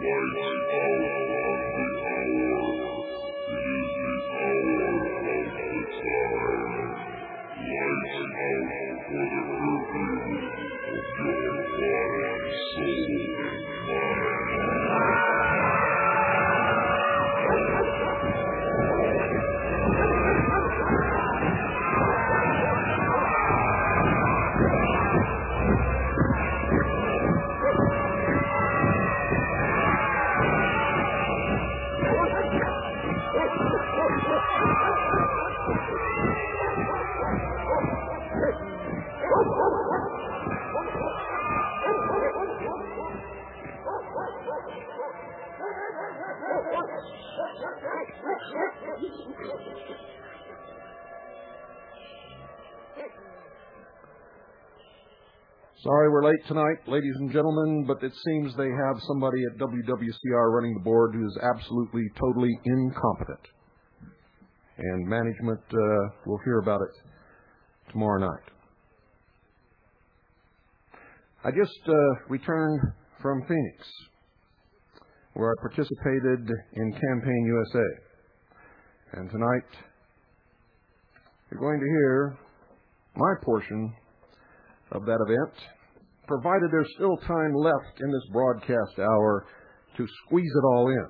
Sorry we're late tonight, ladies and gentlemen, but it seems they have somebody at WWCR running the board who is absolutely, totally incompetent. And management will hear about it tomorrow night. I just returned from Phoenix, where I participated in Campaign USA. And tonight, you're going to hear my portion of that event, provided there's still time left in this broadcast hour to squeeze it all in.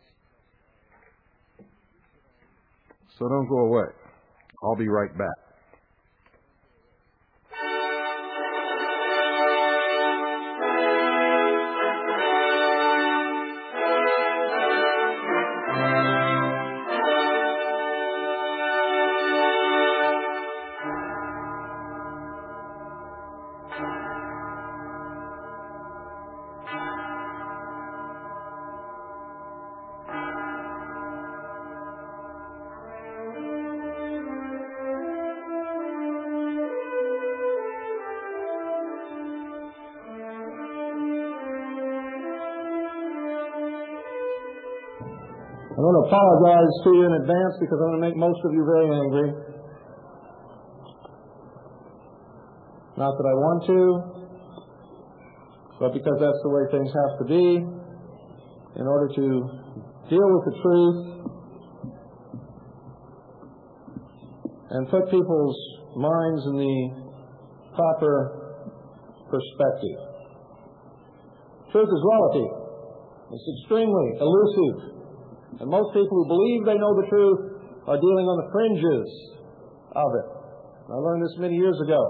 So don't go away. I'll be right back. I want to apologize to you in advance because I'm going to make most of you very angry. Not that I want to, but because that's the way things have to be in order to deal with the truth and put people's minds in the proper perspective. Truth is relative. It's extremely elusive. And most people who believe they know the truth are dealing on the fringes of it. I learned this many years ago.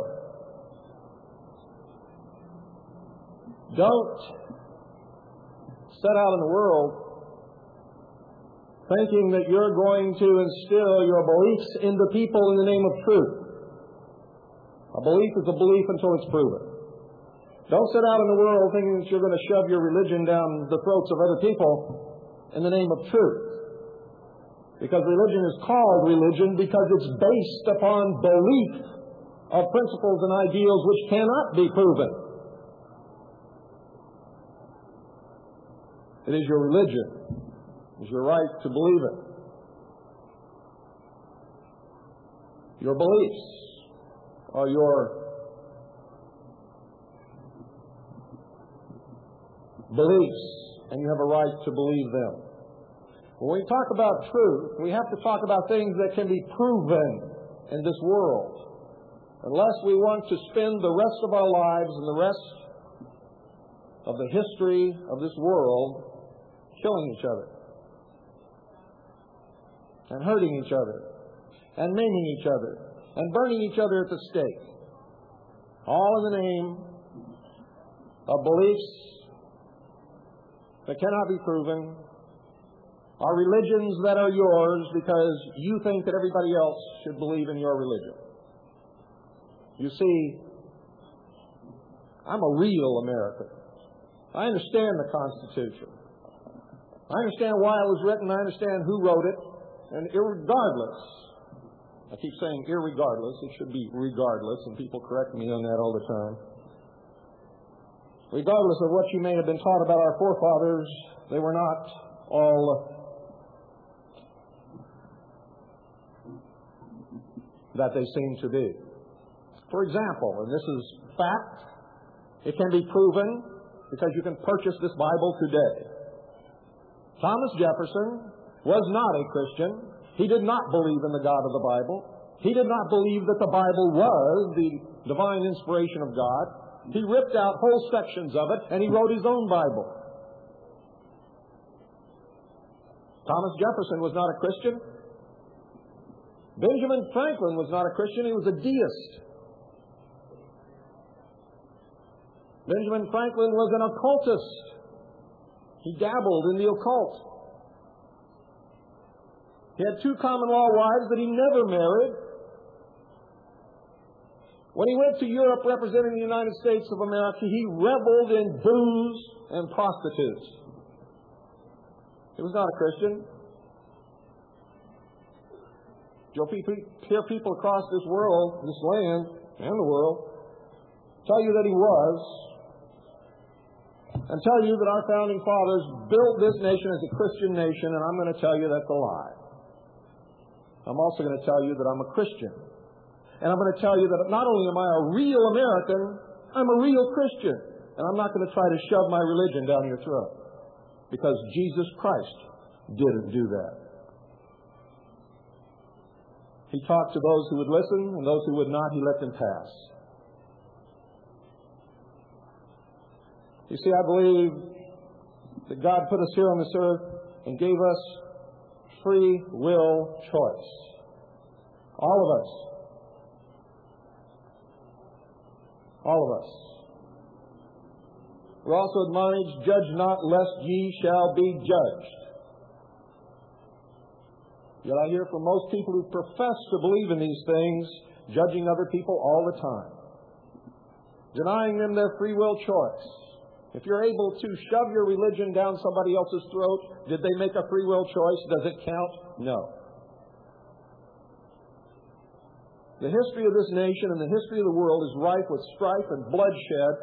Don't set out in the world thinking that you're going to instill your beliefs into people in the name of truth. A belief is a belief until it's proven. Don't set out in the world thinking that you're going to shove your religion down the throats of other people in the name of truth. Because religion is called religion because it's based upon belief of principles and ideals which cannot be proven. It is your religion. It is your right to believe it. Your beliefs are your beliefs, and you have a right to believe them. When we talk about truth, we have to talk about things that can be proven in this world. Unless we want to spend the rest of our lives and the rest of the history of this world killing each other and hurting each other and maiming each other and burning each other at the stake, all in the name of beliefs that cannot be proven, are religions that are yours because you think that everybody else should believe in your religion. You see, I'm a real American. I understand the Constitution. I understand why it was written. I understand who wrote it. And irregardless, I keep saying irregardless, it should be regardless, and people correct me on that all the time. Regardless of what you may have been taught about our forefathers, they were not all that they seem to be. For example, and this is fact, it can be proven because you can purchase this Bible today. Thomas Jefferson was not a Christian. He did not believe in the God of the Bible. He did not believe that the Bible was the divine inspiration of God. He ripped out whole sections of it, and he wrote his own Bible. Thomas Jefferson was not a Christian. Benjamin Franklin was not a Christian. He was a deist. Benjamin Franklin was an occultist. He dabbled in the occult. He had 2 common-law wives that he never married. When he went to Europe representing the United States of America, he reveled in booze and prostitutes. He was not a Christian. You'll hear people across this world, this land, and the world, tell you that he was, and tell you that our founding fathers built this nation as a Christian nation, and I'm going to tell you that's a lie. I'm also going to tell you that I'm a Christian. And I'm going to tell you that not only am I a real American, I'm a real Christian. And I'm not going to try to shove my religion down your throat. Because Jesus Christ didn't do that. He talked to those who would listen, and those who would not, he let them pass. You see, I believe that God put us here on this earth and gave us free will choice. All of us. All of us. We're also admonished, judge not, lest ye shall be judged. Yet I hear from most people who profess to believe in these things, judging other people all the time, denying them their free will choice. If you're able to shove your religion down somebody else's throat, did they make a free will choice? Does it count? No. The history of this nation and the history of the world is rife with strife and bloodshed,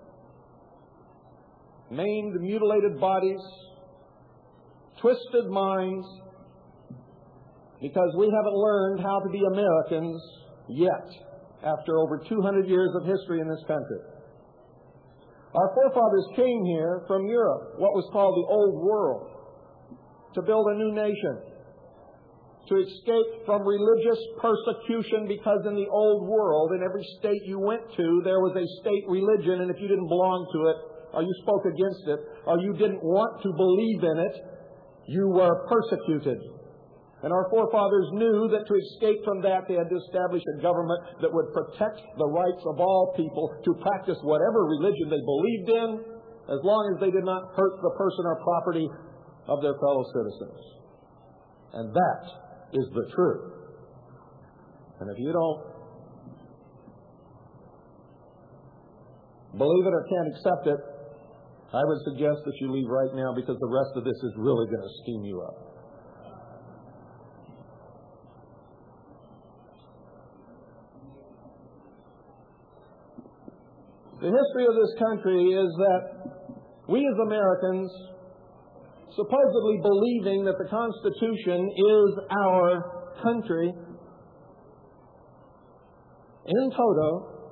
maimed, mutilated bodies, twisted minds, because we haven't learned how to be Americans yet, after over 200 years of history in this country. Our forefathers came here from Europe, what was called the Old World, to build a new nation, to escape from religious persecution, because in the Old World, in every state you went to, there was a state religion, and if you didn't belong to it, or you spoke against it, or you didn't want to believe in it, you were persecuted. And our forefathers knew that to escape from that, they had to establish a government that would protect the rights of all people to practice whatever religion they believed in, as long as they did not hurt the person or property of their fellow citizens. And that is the truth. And if you don't believe it or can't accept it, I would suggest that you leave right now, because the rest of this is really going to steam you up. The history of this country is that we as Americans, supposedly believing that the Constitution is our country, in toto,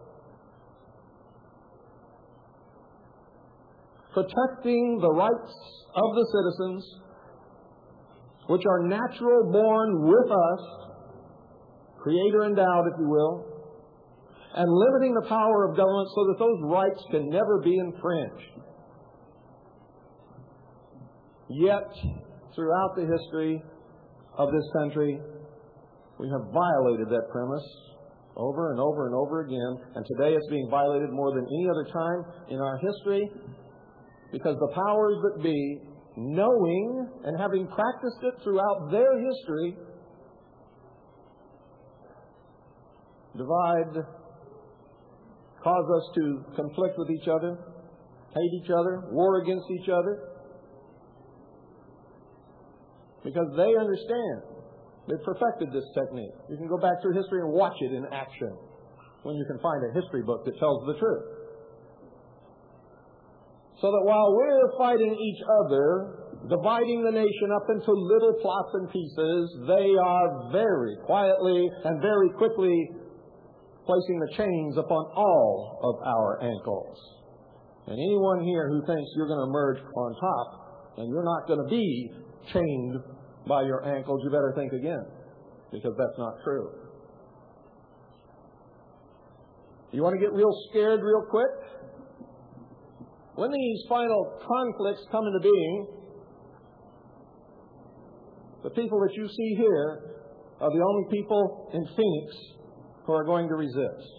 protecting the rights of the citizens, which are natural born with us, creator endowed, if you will, and limiting the power of government so that those rights can never be infringed. Yet, throughout the history of this country, we have violated that premise over and over and over again, and today it's being violated more than any other time in our history, because the powers that be, knowing and having practiced it throughout their history, divide, cause us to conflict with each other, hate each other, war against each other, because they understand. They've perfected this technique. You can go back through history and watch it in action when you can find a history book that tells the truth. So that while we're fighting each other, dividing the nation up into little plots and pieces, they are very quietly and very quickly placing the chains upon all of our ankles. And anyone here who thinks you're going to emerge on top And you're not going to be chained by your ankles. You better think again, because that's not true. You want to get real scared real quick? When these final conflicts come into being, the people that you see here are the only people in Phoenix who are going to resist.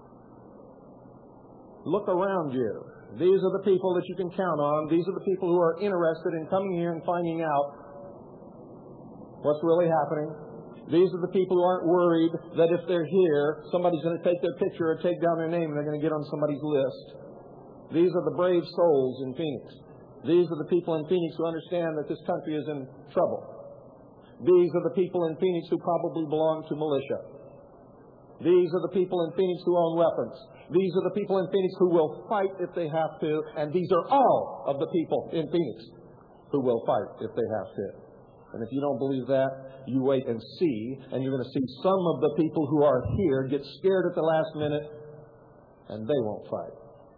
Look around you. These are the people that you can count on. These are the people who are interested in coming here and finding out what's really happening. These are the people who aren't worried that if they're here, somebody's going to take their picture or take down their name and they're going to get on somebody's list. These are the brave souls in Phoenix. These are the people in Phoenix who understand that this country is in trouble. These are the people in Phoenix who probably belong to militia. These are the people in Phoenix who own weapons. These are the people in Phoenix who will fight if they have to. And these are all of the people in Phoenix who will fight if they have to. And if you don't believe that, you wait and see. And you're going to see some of the people who are here get scared at the last minute, and they won't fight.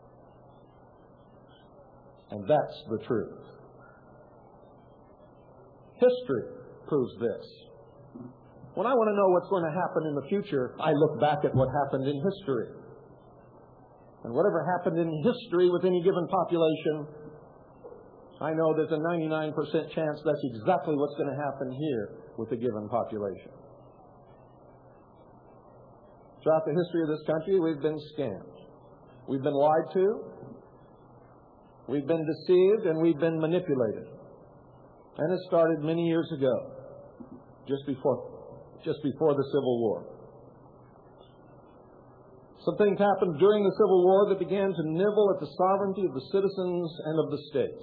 And that's the truth. History proves this. When I want to know what's going to happen in the future, I look back at what happened in history. And whatever happened in history with any given population, I know there's a 99% chance that's exactly what's going to happen here with a given population. Throughout the history of this country, we've been scammed. We've been lied to. We've been deceived, and we've been manipulated. And it started many years ago, just before the Civil War. Some things happened during the Civil War that began to nibble at the sovereignty of the citizens and of the states.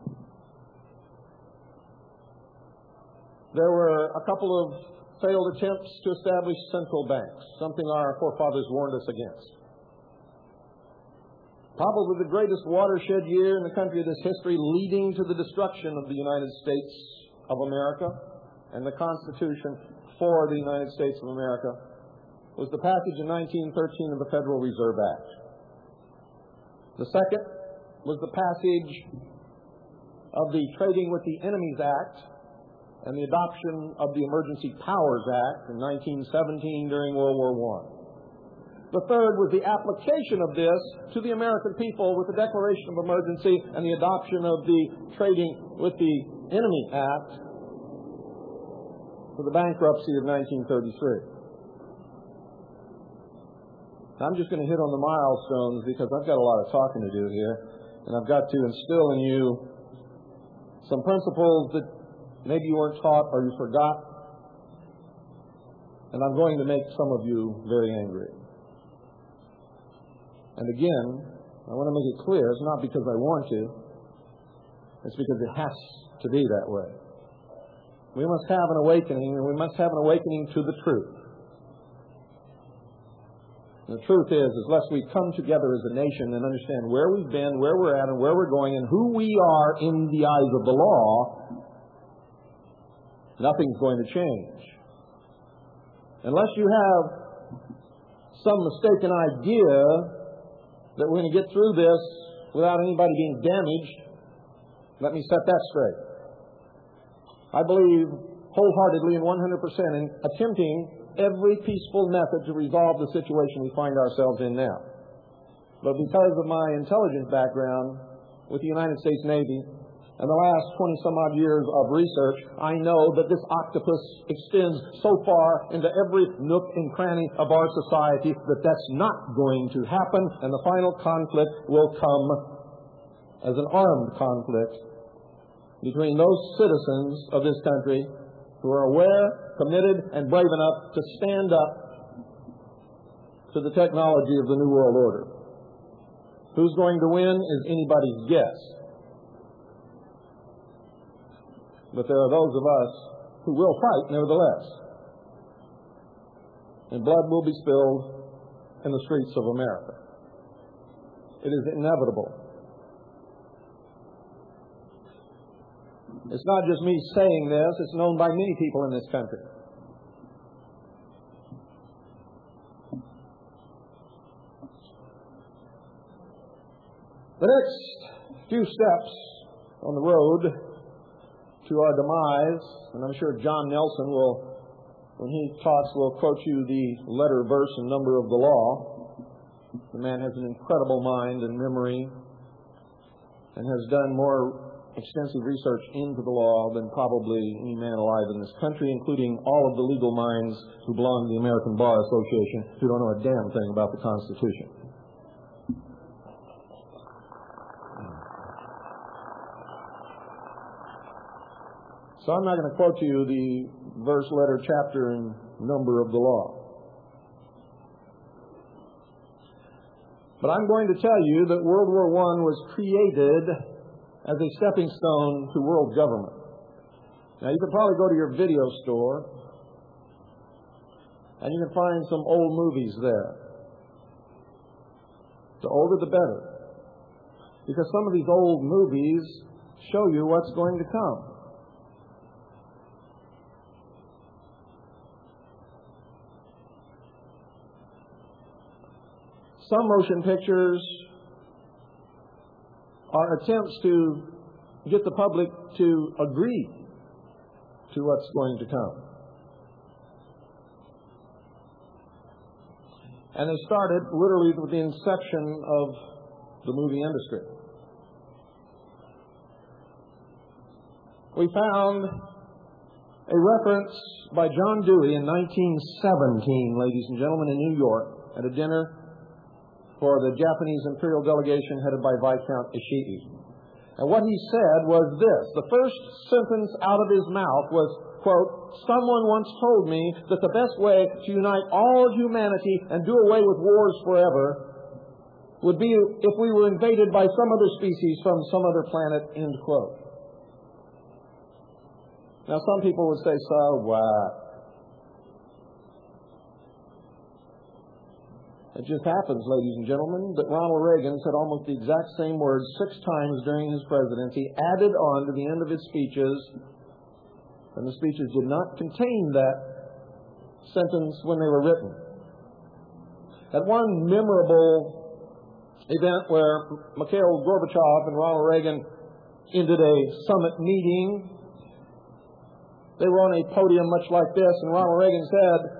There were a couple of failed attempts to establish central banks, something our forefathers warned us against. Probably the greatest watershed year in the country of this history, leading to the destruction of the United States of America and the Constitution for the United States of America, was the passage in 1913 of the Federal Reserve Act. The second was the passage of the Trading with the Enemies Act and the adoption of the Emergency Powers Act in 1917 during World War I. The third was the application of this to the American people with the Declaration of Emergency and the adoption of the Trading with the Enemy Act for the bankruptcy of 1933. I'm just going to hit on the milestones because I've got a lot of talking to do here, and I've got to instill in you some principles that maybe you weren't taught or you forgot, and I'm going to make some of you very angry. And again, I want to make it clear, it's not because I want to, it's because it has to be that way. We must have an awakening, and we must have an awakening to the truth. The truth is, unless we come together as a nation and understand where we've been, where we're at, and where we're going, and who we are in the eyes of the law, nothing's going to change. Unless you have some mistaken idea that we're going to get through this without anybody being damaged, let me set that straight. I believe wholeheartedly and 100% in attempting every peaceful method to resolve the situation we find ourselves in now. But because of my intelligence background with the United States Navy and the last 20-some-odd years of research, I know that this octopus extends so far into every nook and cranny of our society that that's not going to happen, and the final conflict will come as an armed conflict between those citizens of this country who are aware, committed, and brave enough to stand up to the technology of the New World Order. Who's going to win is anybody's guess. But there are those of us who will fight nevertheless. And blood will be spilled in the streets of America. It is inevitable. It's not just me saying this, it's known by many people in this country. The next few steps on the road to our demise, and I'm sure John Nelson will, when he talks, will quote you the letter, verse, and number of the law. The man has an incredible mind and memory and has done more extensive research into the law than probably any man alive in this country, including all of the legal minds who belong to the American Bar Association who don't know a damn thing about the Constitution. So I'm not going to quote to you the verse, letter, chapter, and number of the law. But I'm going to tell you that World War I was created as a stepping stone to world government. Now, you can probably go to your video store, and you can find some old movies there. The older, the better. Because some of these old movies show you what's going to come. Some motion pictures are attempts to get the public to agree to what's going to come. And they started literally with the inception of the movie industry. We found a reference by John Dewey in 1917, ladies and gentlemen, in New York, at a dinner for the Japanese imperial delegation headed by Viscount Ishii. And what he said was this. The first sentence out of his mouth was, quote, "Someone once told me that the best way to unite all humanity and do away with wars forever would be if we were invaded by some other species from some other planet," end quote. Now, some people would say, so what? It just happens, ladies and gentlemen, that Ronald Reagan said almost the exact same words 6 times during his presidency, added on to the end of his speeches, and the speeches did not contain that sentence when they were written. At one memorable event where Mikhail Gorbachev and Ronald Reagan ended a summit meeting, they were on a podium much like this, and Ronald Reagan said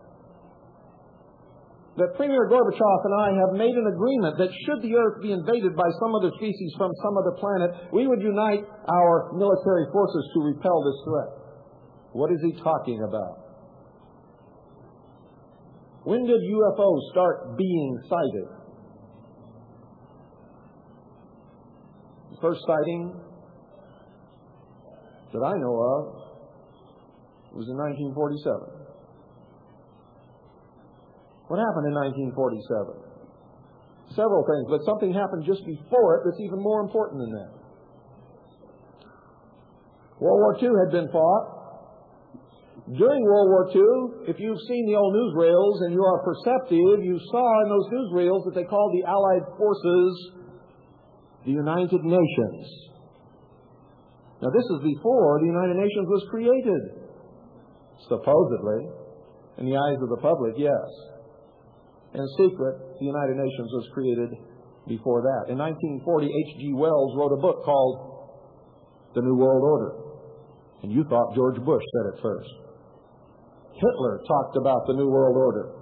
that Premier Gorbachev and I have made an agreement that should the Earth be invaded by some other species from some other planet, we would unite our military forces to repel this threat. What is he talking about? When did UFOs start being sighted? The first sighting that I know of was in 1947. What happened in 1947? Several things, but something happened just before it that's even more important than that. World War II had been fought. During World War II, if you've seen the old newsreels and you are perceptive, you saw in those newsreels that they called the Allied forces the United Nations. Now, this is before the United Nations was created. Supposedly, in the eyes of the public, yes. In secret, the United Nations was created before that. In 1940, H.G. Wells wrote a book called The New World Order. And you thought George Bush said it first. Hitler talked about the New World Order.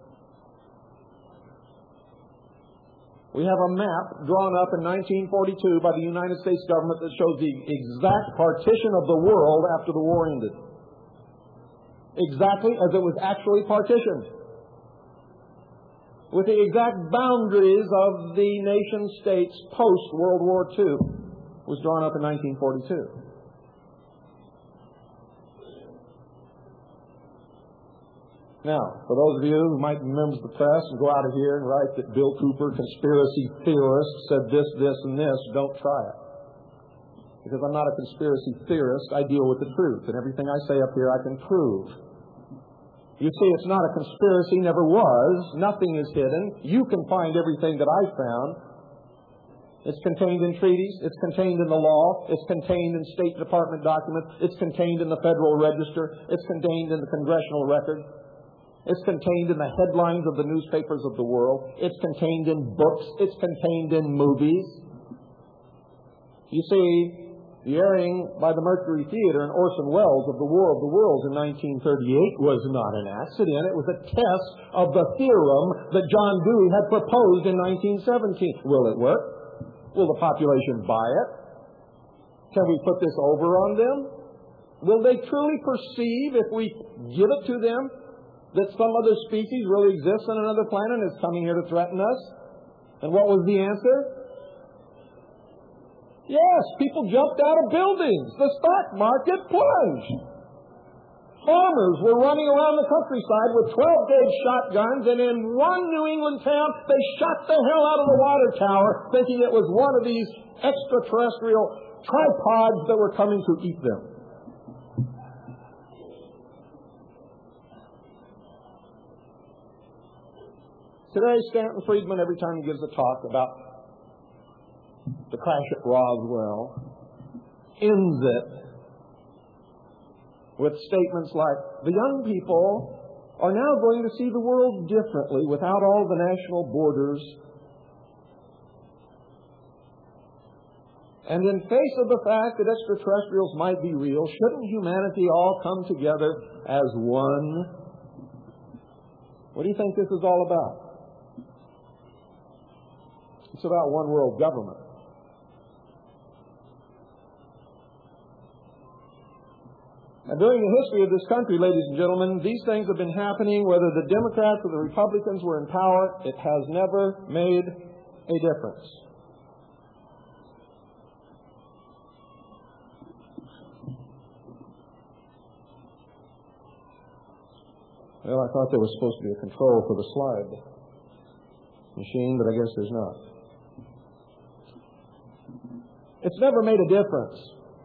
We have a map drawn up in 1942 by the United States government that shows the exact partition of the world after the war ended. Exactly as it was actually partitioned, with the exact boundaries of the nation-states post-World War II, was drawn up in 1942. Now, for those of you who might be members of the press and go out of here and write that Bill Cooper, conspiracy theorist, said this, this, and this, don't try it. Because I'm not a conspiracy theorist. I deal with the truth. And everything I say up here I can prove. You see, it's not a conspiracy, never was. Nothing is hidden. You can find everything that I found. It's contained in treaties. It's contained in the law. It's contained in State Department documents. It's contained in the Federal Register. It's contained in the Congressional Record. It's contained in the headlines of the newspapers of the world. It's contained in books. It's contained in movies. You see, The airing by the Mercury Theater and Orson Welles of The War of the Worlds in 1938 was not an accident. It was a test of the theorem that John Dewey had proposed in 1917. Will it work? Will the population buy it? Can we put this over on them? Will they truly perceive, if we give it to them, that some other species really exists on another planet and is coming here to threaten us? And what was the answer? Yes, people jumped out of buildings. The stock market plunged. Farmers were running around the countryside with 12-gauge shotguns, and in one New England town, they shot the hell out of the water tower, thinking it was one of these extraterrestrial tripods that were coming to eat them. Today, Stanton Friedman, every time he gives a talk about the crash at Roswell, ends it with statements like, the young people are now going to see the world differently without all the national borders. And in face of the fact that extraterrestrials might be real, shouldn't humanity all come together as one? What do you think this is all about? It's about one world government. And during the history of this country, ladies and gentlemen, these things have been happening whether the Democrats or the Republicans were in power. It has never made a difference. Well, I thought there was supposed to be a control for the slide machine, but I guess there's not. It's never made a difference.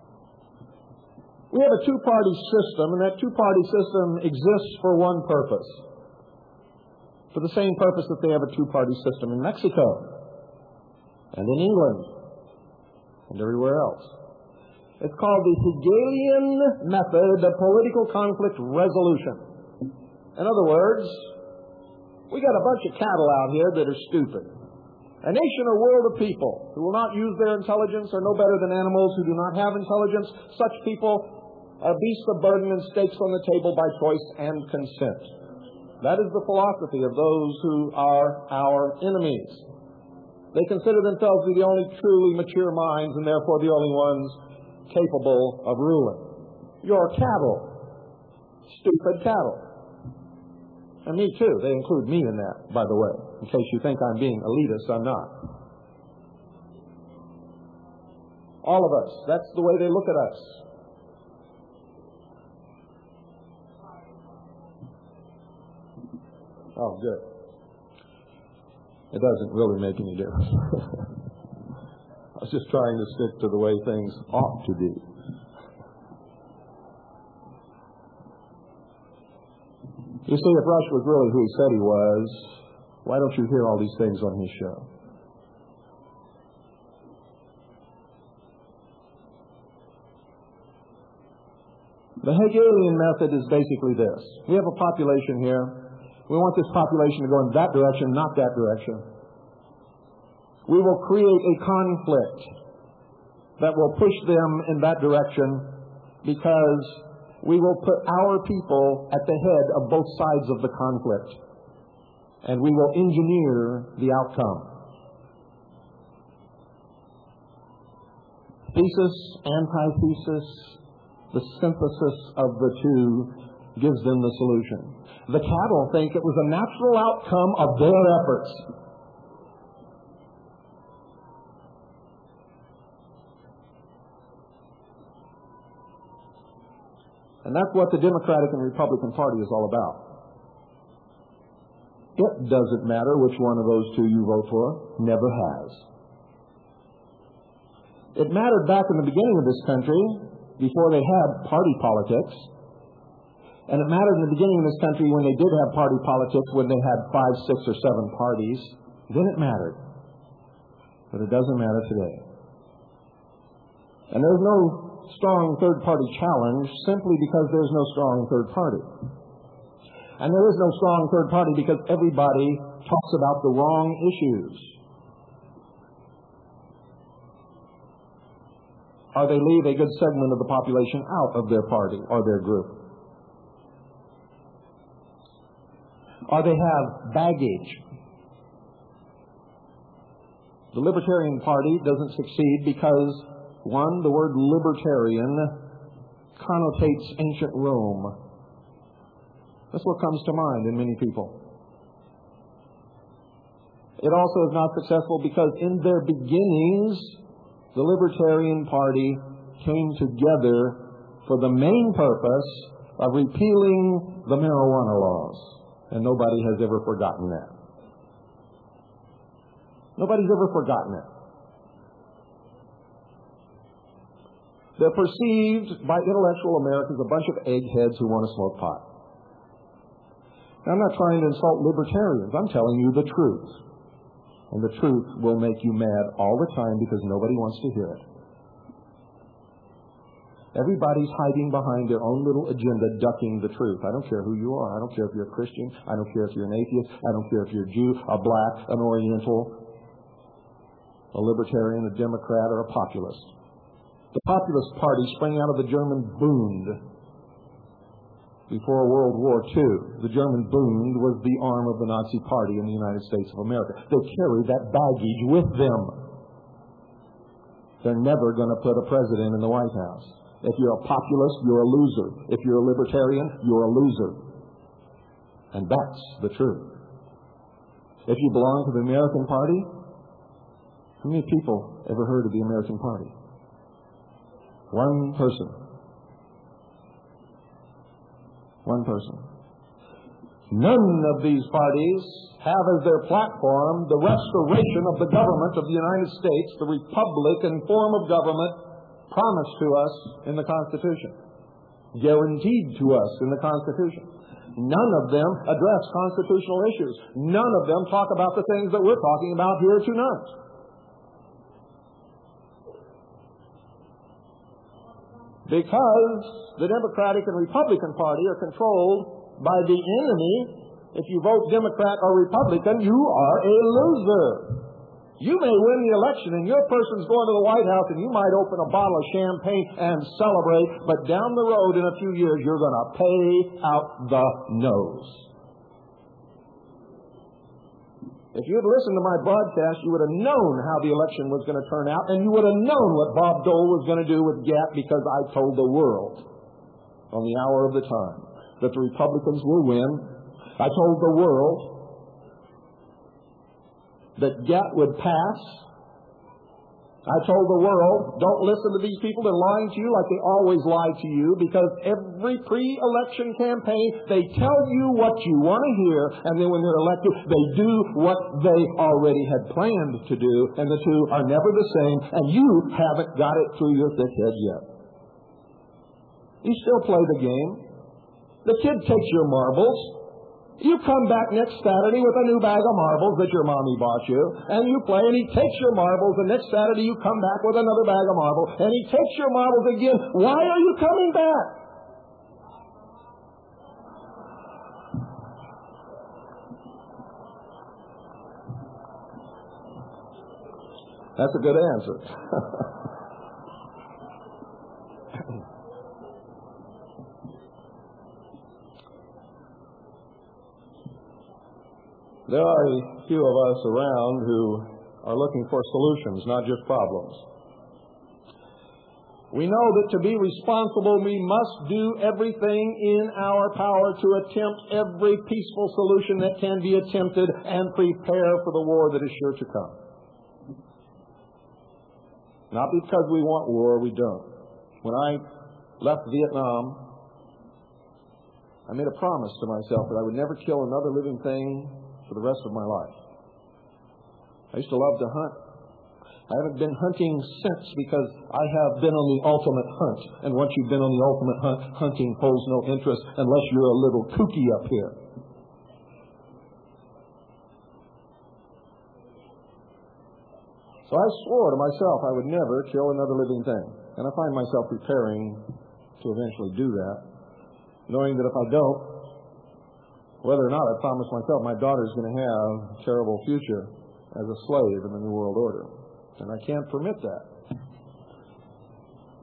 We have a two-party system, and that two-party system exists for one purpose. For the same purpose that they have a two-party system in Mexico, and in England, and everywhere else. It's called the Hegelian method of political conflict resolution. In other words, we got a bunch of cattle out here that are stupid. A nation or world of people who will not use their intelligence are no better than animals who do not have intelligence. Such people are beasts of burden and stakes on the table by choice and consent. That is the philosophy of those who are our enemies. They consider themselves to be the only truly mature minds and therefore the only ones capable of ruling. You're cattle. Stupid cattle. And me too. They include me in that, by the way. In case you think I'm being elitist, I'm not. All of us. That's the way they look at us. Oh, good. It doesn't really make any difference. I was just trying to stick to the way things ought to be. You see, if Rush was really who he said he was, why don't you hear all these things on his show? The Hegelian method is basically this. We have a population here. We want this population to go in that direction, not that direction. We will create a conflict that will push them in that direction because we will put our people at the head of both sides of the conflict. And we will engineer the outcome. Thesis, antithesis, the synthesis of the two gives them the solution. The cattle think it was a natural outcome of their efforts. And that's what the Democratic and Republican Party is all about. It doesn't matter which one of those two you vote for. Never has. It mattered back in the beginning of this country, before they had party politics. And it mattered in the beginning of this country when they did have party politics, when they had 5, 6, or 7 parties. Then it mattered. But it doesn't matter today. And there's no strong third-party challenge simply because there's no strong third party. And there is no strong third party because everybody talks about the wrong issues. or they leave a good segment of the population out of their party or their group. Or they have baggage. The Libertarian Party doesn't succeed because, one, the word libertarian connotates ancient Rome. That's what comes to mind in many people. It also is not successful because in their beginnings, the Libertarian Party came together for the main purpose of repealing the marijuana laws. And nobody has ever forgotten that. Nobody's ever forgotten it. They're perceived by intellectual Americans a bunch of eggheads who want to smoke pot. Now, I'm not trying to insult libertarians. I'm telling you the truth. And the truth will make you mad all the time because nobody wants to hear it. Everybody's hiding behind their own little agenda, ducking the truth. I don't care who you are. I don't care if you're a Christian. I don't care if you're an atheist. I don't care if you're a Jew, a black, an Oriental, a libertarian, a Democrat, or a populist. The Populist Party sprang out of the German Bund before World War II. The German Bund was the arm of the Nazi Party in the United States of America. They carry that baggage with them. They're never going to put a president in the White House. If you're a populist, you're a loser. If you're a libertarian, you're a loser. And that's the truth. If you belong to the American Party, how many people ever heard of the American Party? One person. One person. None of these parties have as their platform the restoration of the government of the United States, the Republican form of government promised to us in the Constitution, guaranteed to us in the Constitution. None of them address constitutional issues. None of them talk about the things that we're talking about here tonight. Because the Democratic and Republican Party are controlled by the enemy. If you vote Democrat or Republican, you are a loser. You may win the election and your person's going to the White House and you might open a bottle of champagne and celebrate, but down the road in a few years you're going to pay out the nose. If you had listened to my broadcast, you would have known how the election was going to turn out, and you would have known what Bob Dole was going to do with Gap, because I told the world on the hour of the time that the Republicans will win. I told the world that Gap would pass. I told the world, don't listen to these people. They're lying to you like they always lie to you, because every pre-election campaign, they tell you what you want to hear, and then when they're elected, they do what they already had planned to do, and the two are never the same, and you haven't got it through your thick head yet. You still play the game. The kid takes your marbles. You come back next Saturday with a new bag of marbles that your mommy bought you, and you play, and he takes your marbles, and next Saturday you come back with another bag of marbles, and he takes your marbles again. Why are you coming back? That's a good answer. There are a few of us around who are looking for solutions, not just problems. We know that to be responsible, we must do everything in our power to attempt every peaceful solution that can be attempted and prepare for the war that is sure to come. Not because we want war, we don't. When I left Vietnam, I made a promise to myself that I would never kill another living thing for the rest of my life. I used to love to hunt. I haven't been hunting since, because I have been on the ultimate hunt. And once you've been on the ultimate hunt, hunting holds no interest unless you're a little kooky up here. So I swore to myself I would never kill another living thing. And I find myself preparing to eventually do that, knowing that if I don't, whether or not I promise myself, my daughter's going to have a terrible future as a slave in the New World Order. And I can't permit that.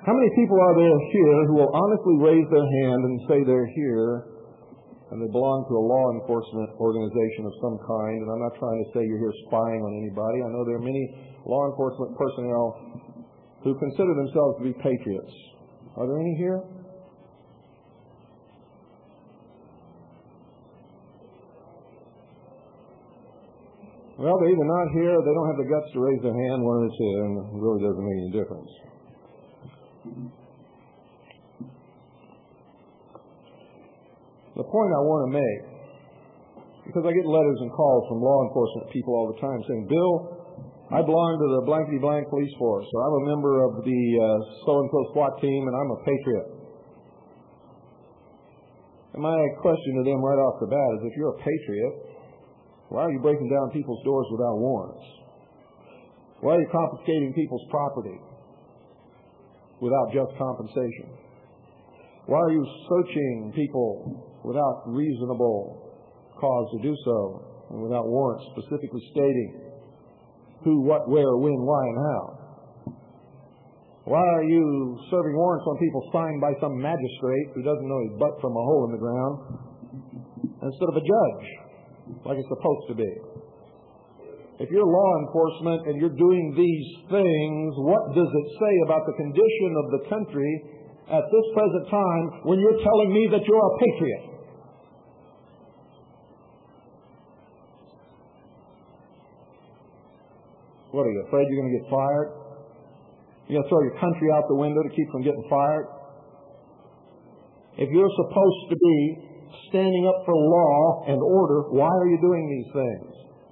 How many people are there here who will honestly raise their hand and say they're here and they belong to a law enforcement organization of some kind? And I'm not trying to say you're here spying on anybody. I know there are many law enforcement personnel who consider themselves to be patriots. Are there any here? Well, they're either not here or they don't have the guts to raise their hand, one of the two, and it really doesn't make any difference. The point I want to make, because I get letters and calls from law enforcement people all the time saying, Bill, I belong to the blankety-blank police force, or I'm a member of the so-and-so SWAT team, and I'm a patriot. And my question to them right off the bat is, if you're a patriot, why are you breaking down people's doors without warrants? Why are you confiscating people's property without just compensation? Why are you searching people without reasonable cause to do so, and without warrants specifically stating who, what, where, when, why, and how? Why are you serving warrants on people signed by some magistrate who doesn't know his butt from a hole in the ground instead of a judge, like it's supposed to be? If you're law enforcement and you're doing these things, what does it say about the condition of the country at this present time when you're telling me that you're a patriot? What are you, afraid you're going to get fired? You're going to throw your country out the window to keep from getting fired? If you're supposed to be standing up for law and order, why are you doing these things?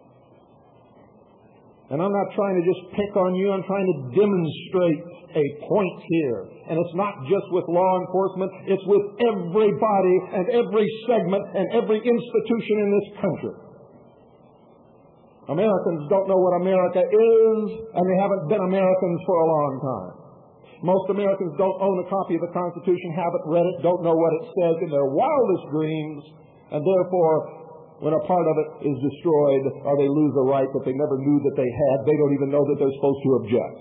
And I'm not trying to just pick on you. I'm trying to demonstrate a point here. And it's not just with law enforcement. It's with everybody and every segment and every institution in this country. Americans don't know what America is, and they haven't been Americans for a long time. Most Americans don't own a copy of the Constitution, haven't read it, don't know what it says in their wildest dreams, and therefore, when a part of it is destroyed or they lose a right that they never knew that they had, they don't even know that they're supposed to object.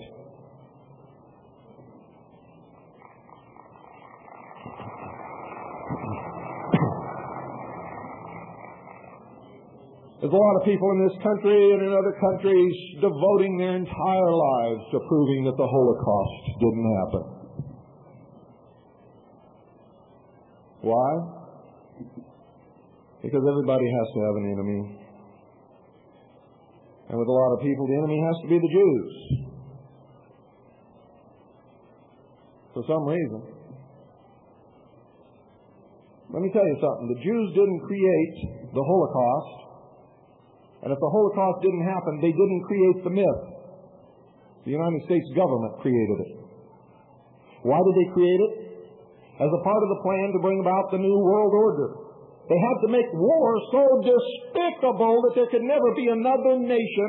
There's a lot of people in this country and in other countries devoting their entire lives to proving that the Holocaust didn't happen. Why? Because everybody has to have an enemy. And with a lot of people, the enemy has to be the Jews. For some reason. Let me tell you something. The Jews didn't create the Holocaust. And if the Holocaust didn't happen, they didn't create the myth. The United States government created it. Why did they create it? As a part of the plan to bring about the New World Order. They had to make war so despicable that there could never be another nation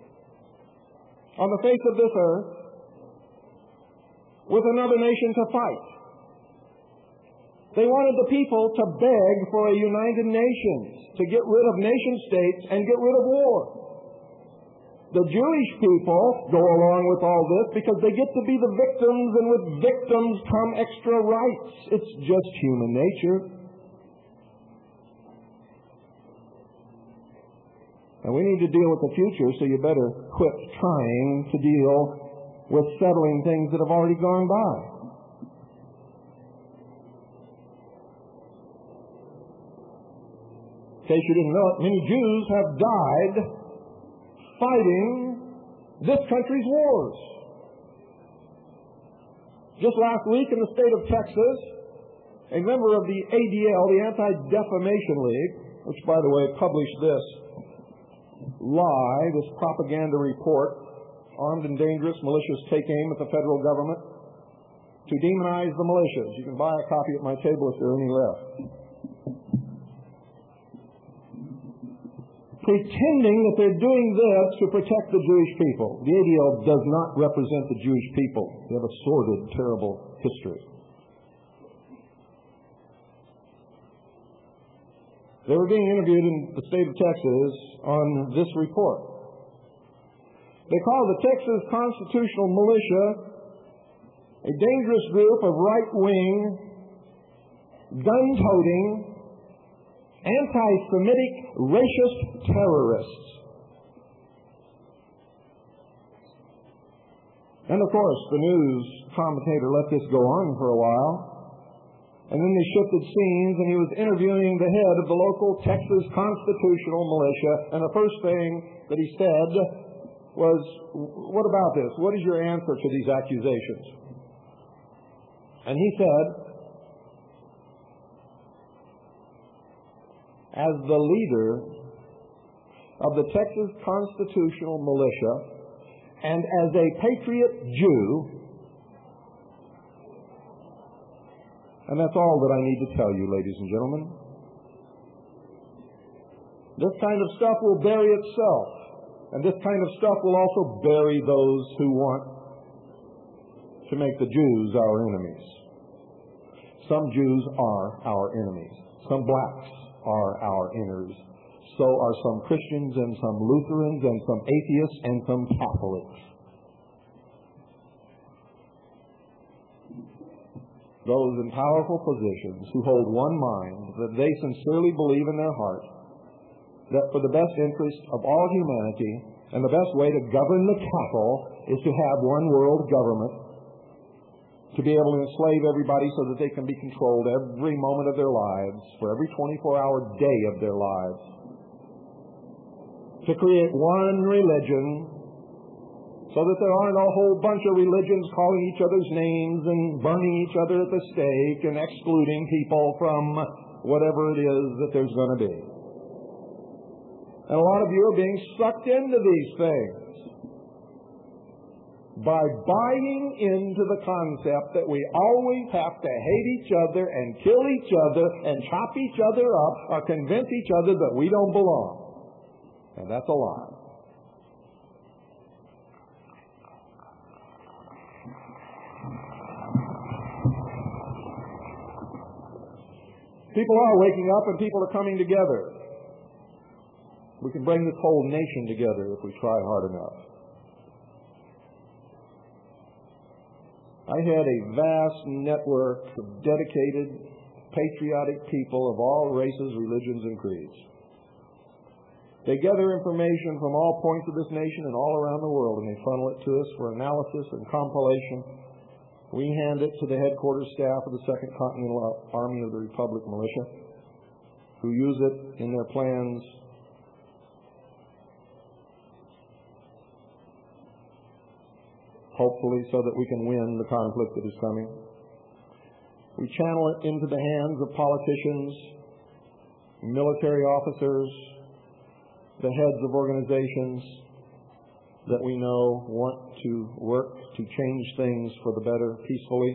on the face of this earth with another nation to fight. They wanted the people to beg for a United Nations, to get rid of nation states and get rid of war. The Jewish people go along with all this because they get to be the victims, and with victims come extra rights. It's just human nature. And we need to deal with the future, so you better quit trying to deal with settling things that have already gone by. In case you didn't know it, many Jews have died fighting this country's wars. Just last week in the state of Texas, a member of the ADL, the Anti-Defamation League, which, by the way, published this lie, this propaganda report, Armed and Dangerous Militias Take Aim at the Federal Government, to demonize the militias. You can buy a copy at my table if there are any left. Pretending that they're doing this to protect the Jewish people. The ADL does not represent the Jewish people. They have a sordid, terrible history. They were being interviewed in the state of Texas on this report. They call the Texas Constitutional Militia a dangerous group of right-wing, gun-toting, anti-Semitic, racist terrorists. And of course, the news commentator let this go on for a while. And then they shifted scenes, and he was interviewing the head of the local Texas Constitutional Militia. And the first thing that he said was, "What about this? What is your answer to these accusations?" And he said, "As the leader of the Texas Constitutional Militia, and as a patriot Jew," and that's all that I need to tell you, ladies and gentlemen. This kind of stuff will bury itself, and this kind of stuff will also bury those who want to make the Jews our enemies. Some Jews are our enemies. Some blacks are our enemies. So are some Christians and some Lutherans and some atheists and some Catholics. Those in powerful positions who hold one mind, that they sincerely believe in their heart that for the best interest of all humanity and the best way to govern the cattle is to have one world government, to be able to enslave everybody so that they can be controlled every moment of their lives, for every 24-hour day of their lives, to create one religion so that there aren't a whole bunch of religions calling each other's names and burning each other at the stake and excluding people from whatever it is that there's going to be. And a lot of you are being sucked into these things by buying into the concept that we always have to hate each other and kill each other and chop each other up or convince each other that we don't belong. And that's a lie. People are waking up and people are coming together. We can bring this whole nation together if we try hard enough. I had a vast network of dedicated, patriotic people of all races, religions, and creeds. They gather information from all points of this nation and all around the world, and they funnel it to us for analysis and compilation. We hand it to the headquarters staff of the 2nd Continental Army of the Republic Militia, who use it in their plans hopefully so that we can win the conflict that is coming. We channel it into the hands of politicians, military officers, the heads of organizations that we know want to work to change things for the better peacefully.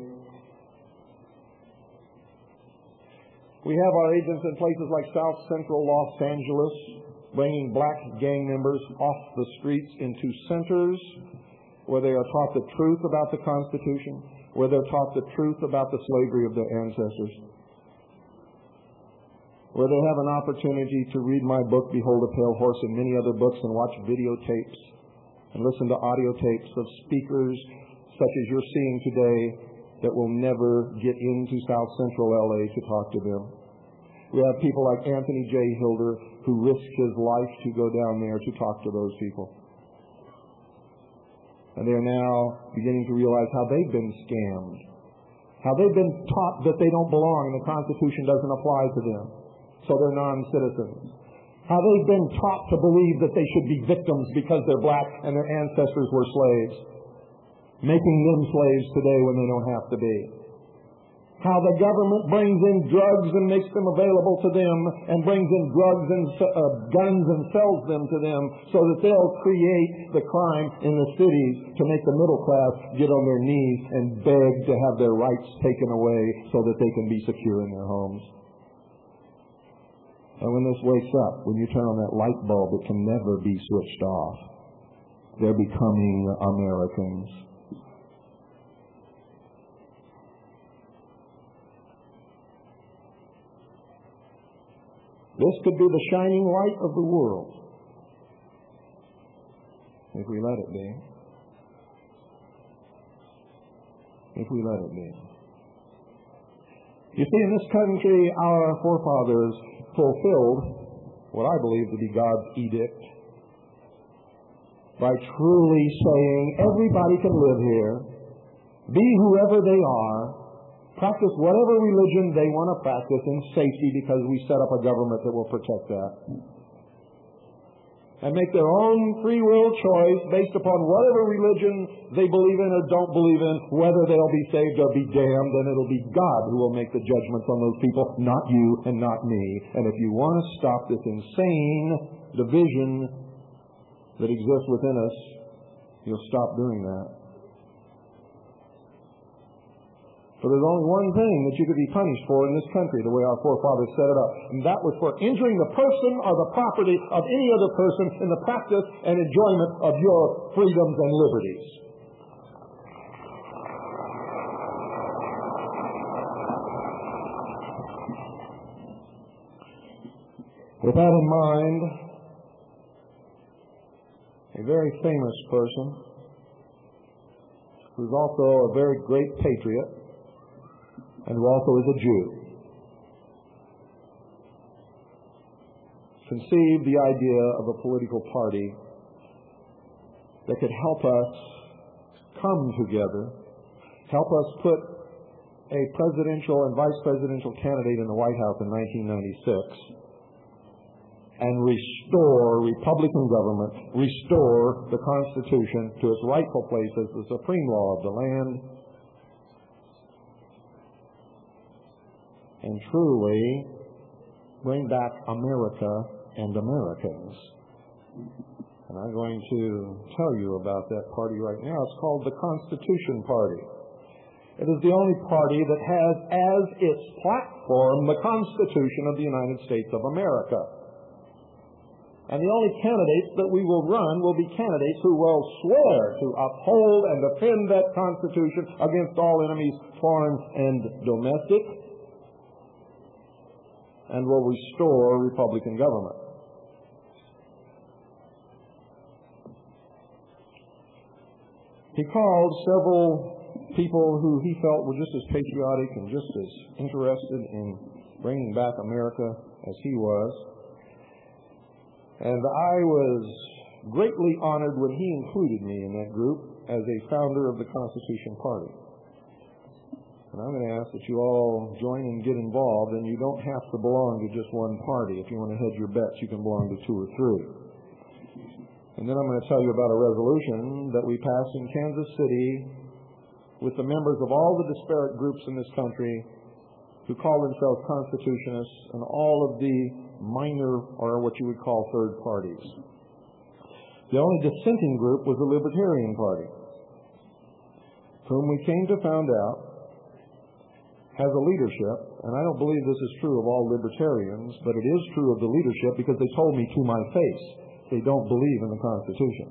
We have our agents in places like South Central Los Angeles, bringing black gang members off the streets into centers where they are taught the truth about the Constitution, where they're taught the truth about the slavery of their ancestors, where they have an opportunity to read my book, Behold a Pale Horse, and many other books, and watch videotapes and listen to audio tapes of speakers such as you're seeing today that will never get into South Central LA to talk to them. We have people like Anthony J. Hilder who risked his life to go down there to talk to those people. And they're now beginning to realize how they've been scammed, how they've been taught that they don't belong and the Constitution doesn't apply to them, so they're non-citizens. How they've been taught to believe that they should be victims because they're black and their ancestors were slaves, making them slaves today when they don't have to be. How the government brings in drugs and makes them available to them and brings in drugs and guns and sells them to them so that they'll create the crime in the cities to make the middle class get on their knees and beg to have their rights taken away so that they can be secure in their homes. And when this wakes up, when you turn on that light bulb, it can never be switched off. They're becoming Americans. This could be the shining light of the world if we let it be. if we let it be. You see, in this country, our forefathers fulfilled what I believe to be God's edict by truly saying everybody can live here, be whoever they are, practice whatever religion they want to practice in safety because we set up a government that will protect that. And make their own free will choice based upon whatever religion they believe in or don't believe in, whether they'll be saved or be damned, and it'll be God who will make the judgments on those people, not you and not me. And if you want to stop this insane division that exists within us, you'll stop doing that. So there's only one thing that you could be punished for in this country, the way our forefathers set it up. And that was for injuring the person or the property of any other person in the practice and enjoyment of your freedoms and liberties. With that in mind, a very famous person who's also a very great patriot, and who also is a Jew, conceived the idea of a political party that could help us come together, help us put a presidential and vice presidential candidate in the White House in 1996, and restore Republican government, restore the Constitution to its rightful place as the supreme law of the land, and truly bring back America and Americans. And I'm going to tell you about that party right now. It's called the Constitution Party. It is the only party that has as its platform the Constitution of the United States of America. And the only candidates that we will run will be candidates who will swear to uphold and defend that Constitution against all enemies, foreign and domestic, and will restore Republican government. He called several people who he felt were just as patriotic and just as interested in bringing back America as he was. And I was greatly honored when he included me in that group as a founder of the Constitution Party. And I'm going to ask that you all join and get involved, and you don't have to belong to just one party. If you want to hedge your bets, you can belong to two or three. And then I'm going to tell you about a resolution that we passed in Kansas City with the members of all the disparate groups in this country who call themselves Constitutionists and all of the minor, or what you would call, third parties. The only dissenting group was the Libertarian Party, whom we came to find out has a leadership, and I don't believe this is true of all libertarians, but it is true of the leadership because they told me to my face they don't believe in the Constitution.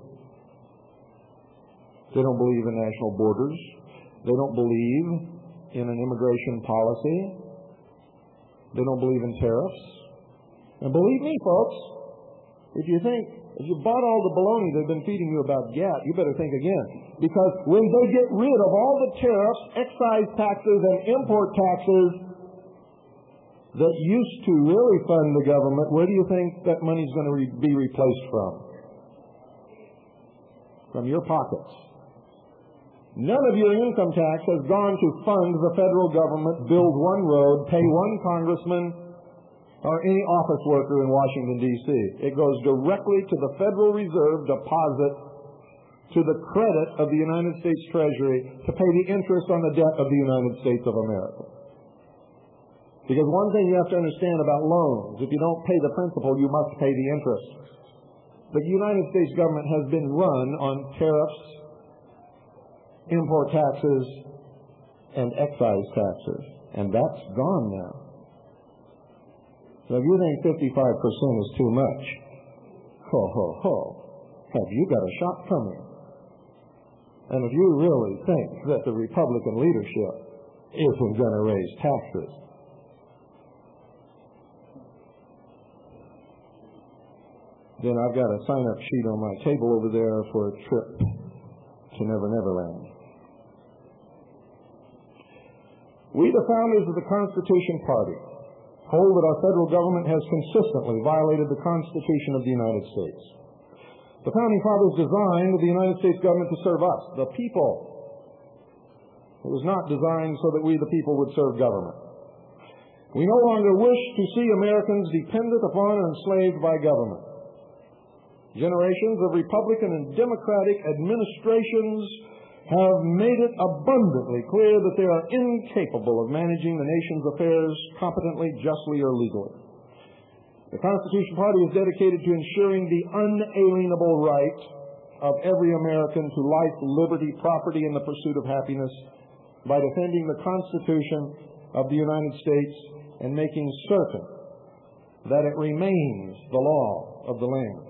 They don't believe in national borders. They don't believe in an immigration policy. They don't believe in tariffs. And believe me, folks, if you bought all the baloney they've been feeding you about GATT, you better think again. Because when they get rid of all the tariffs, excise taxes, and import taxes that used to really fund the government, where do you think that money's going to be replaced from? From your pockets. None of your income tax has gone to fund the federal government, build one road, pay one congressman, or any office worker in Washington, D.C. It goes directly to the Federal Reserve deposit to the credit of the United States Treasury to pay the interest on the debt of the United States of America. Because one thing you have to understand about loans, if you don't pay the principal, you must pay the interest. The United States government has been run on tariffs, import taxes, and excise taxes. And that's gone now. So if you think 55% is too much, ho, ho, ho, have you got a shot coming? And if you really think that the Republican leadership isn't going to raise taxes, then I've got a sign-up sheet on my table over there for a trip to Never Never Land. We, the founders of the Constitution Party, hold that our federal government has consistently violated the Constitution of the United States. The Founding Fathers designed the United States government to serve us, the people. It was not designed so that we, the people, would serve government. We no longer wish to see Americans dependent upon or enslaved by government. Generations of Republican and Democratic administrations have made it abundantly clear that they are incapable of managing the nation's affairs competently, justly, or legally. The Constitution Party is dedicated to ensuring the unalienable right of every American to life, liberty, property, and the pursuit of happiness by defending the Constitution of the United States and making certain that it remains the law of the land.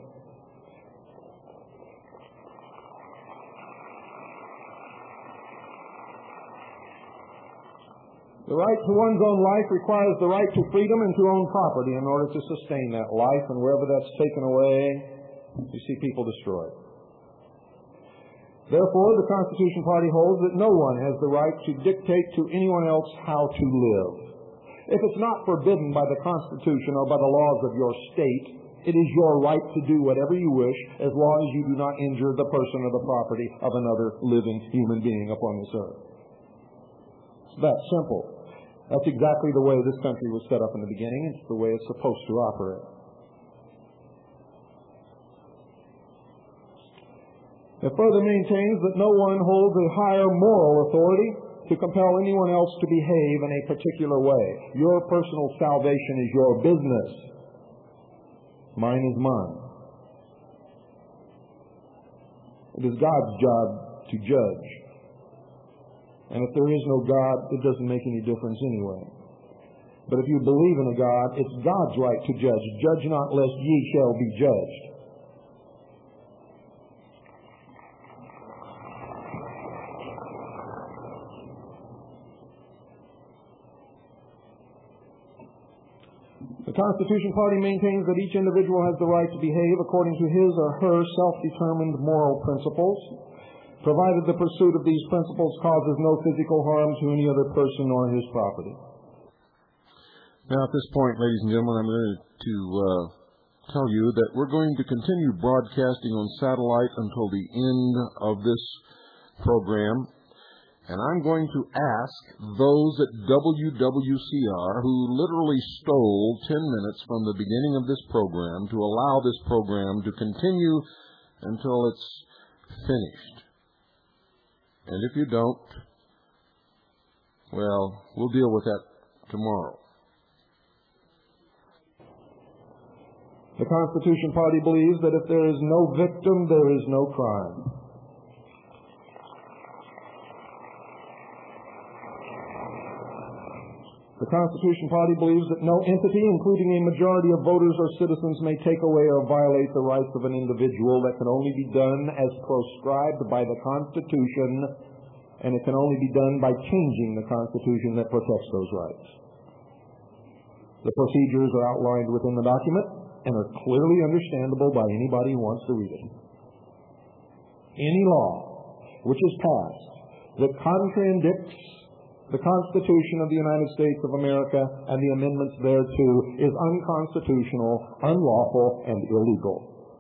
The right to one's own life requires the right to freedom and to own property in order to sustain that life, and wherever that's taken away, you see people destroyed. Therefore, the Constitution Party holds that no one has the right to dictate to anyone else how to live. If it's not forbidden by the Constitution or by the laws of your state, it is your right to do whatever you wish as long as you do not injure the person or the property of another living human being upon this earth. It's that simple. That's exactly the way this country was set up in the beginning. It's the way it's supposed to operate. It further maintains that no one holds a higher moral authority to compel anyone else to behave in a particular way. Your personal salvation is your business. Mine is mine. It is God's job to judge. And if there is no God, it doesn't make any difference anyway. But if you believe in a God, it's God's right to judge. Judge not, lest ye shall be judged. The Constitution Party maintains that each individual has the right to behave according to his or her self-determined moral principles, provided the pursuit of these principles causes no physical harm to any other person or his property. Now, at this point, ladies and gentlemen, I'm going to tell you that we're going to continue broadcasting on satellite until the end of this program. And I'm going to ask those at WWCR who literally stole 10 minutes from the beginning of this program to allow this program to continue until it's finished. And if you don't, well, we'll deal with that tomorrow. The Constitution Party believes that if there is no victim, there is no crime. The Constitution Party believes that no entity, including a majority of voters or citizens, may take away or violate the rights of an individual. That can only be done as proscribed by the Constitution, and it can only be done by changing the Constitution that protects those rights. The procedures are outlined within the document and are clearly understandable by anybody who wants to read it. Any law which is passed that contradicts the Constitution of the United States of America and the amendments thereto is unconstitutional, unlawful, and illegal.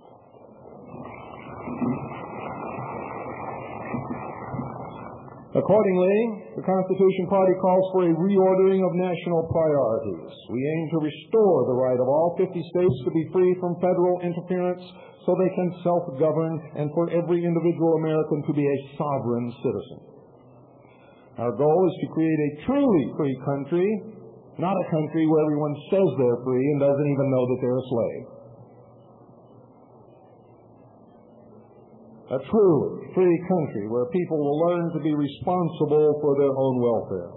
Accordingly, the Constitution Party calls for a reordering of national priorities. We aim to restore the right of all 50 states to be free from federal interference so they can self-govern, and for every individual American to be a sovereign citizen. Our goal is to create a truly free country, not a country where everyone says they're free and doesn't even know that they're a slave. A truly free country where people will learn to be responsible for their own welfare.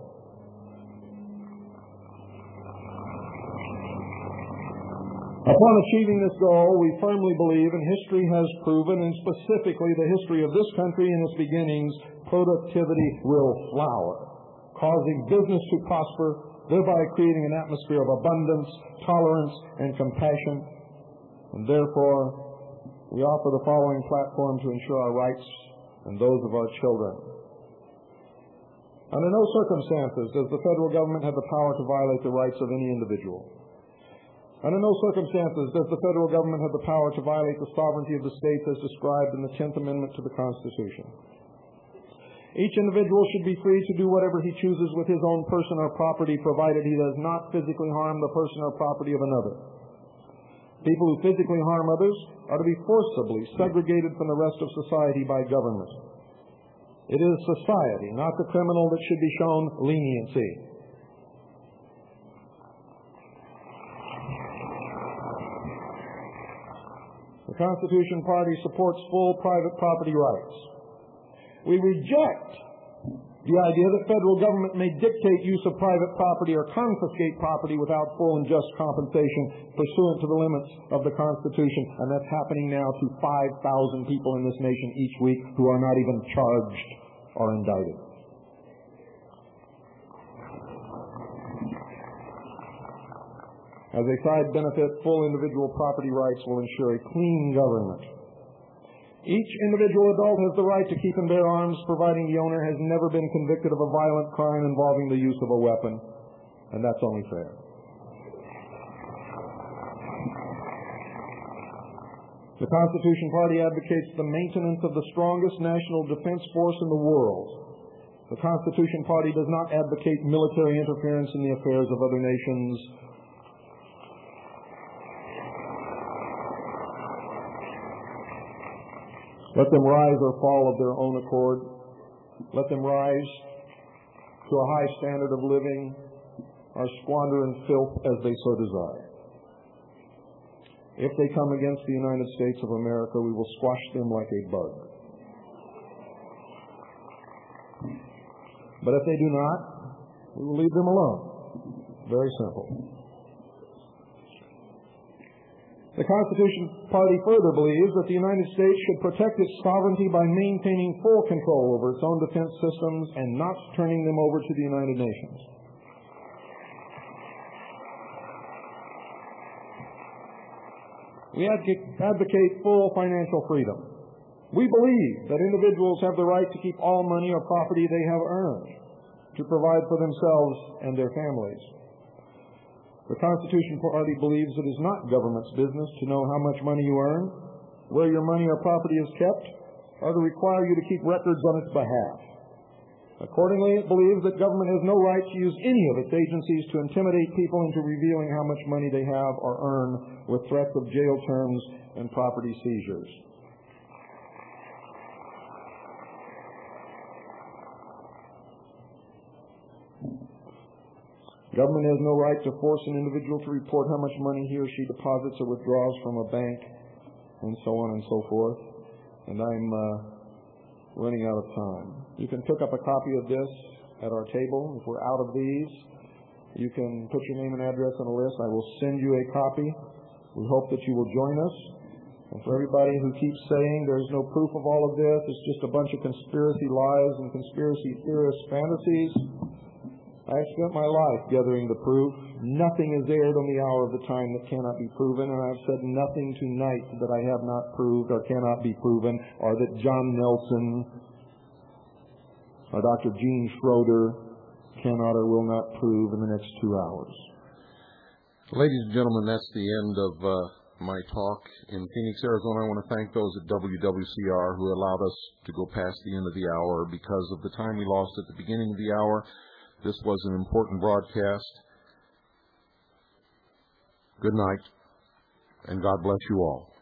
Upon achieving this goal, we firmly believe, and history has proven, and specifically the history of this country and its beginnings, productivity will flower, causing business to prosper, thereby creating an atmosphere of abundance, tolerance, and compassion. And therefore, we offer the following platform to ensure our rights and those of our children. Under no circumstances does the federal government have the power to violate the rights of any individual. Under no circumstances does the federal government have the power to violate the sovereignty of the states as described in the 10th Amendment to the Constitution. Each individual should be free to do whatever he chooses with his own person or property, provided he does not physically harm the person or property of another. People who physically harm others are to be forcibly segregated from the rest of society by government. It is society, not the criminal, that should be shown leniency. The Constitution Party supports full private property rights. We reject the idea that federal government may dictate use of private property or confiscate property without full and just compensation pursuant to the limits of the Constitution, and that's happening now to 5,000 people in this nation each week who are not even charged or indicted. As a side benefit, full individual property rights will ensure a clean government. Each individual adult has the right to keep and bear arms, providing the owner has never been convicted of a violent crime involving the use of a weapon, and that's only fair. The Constitution Party advocates the maintenance of the strongest national defense force in the world. The Constitution Party does not advocate military interference in the affairs of other nations. Let them rise or fall of their own accord. Let them rise to a high standard of living or squander in filth as they so desire. If they come against the United States of America, we will squash them like a bug. But if they do not, we will leave them alone. Very simple. The Constitution Party further believes that the United States should protect its sovereignty by maintaining full control over its own defense systems and not turning them over to the United Nations. We advocate full financial freedom. We believe that individuals have the right to keep all money or property they have earned to provide for themselves and their families. The Constitution Party believes it is not government's business to know how much money you earn, where your money or property is kept, or to require you to keep records on its behalf. Accordingly, it believes that government has no right to use any of its agencies to intimidate people into revealing how much money they have or earn with threats of jail terms and property seizures. Government has no right to force an individual to report how much money he or she deposits or withdraws from a bank, and so on and so forth. And I'm running out of time. You can pick up a copy of this at our table. If we're out of these, you can put your name and address on a list. I will send you a copy. We hope that you will join us. And for everybody who keeps saying there's no proof of all of this, it's just a bunch of conspiracy lies and conspiracy theorist fantasies, I have spent my life gathering the proof. Nothing is aired on the hour of the time that cannot be proven, and I've said nothing tonight that I have not proved or cannot be proven, or that John Nelson or Dr. Gene Schroeder cannot or will not prove in the next 2 hours. Ladies and gentlemen, that's the end of my talk in Phoenix, Arizona. I want to thank those at WWCR who allowed us to go past the end of the hour because of the time we lost at the beginning of the hour. This was an important broadcast. Good night, and God bless you all.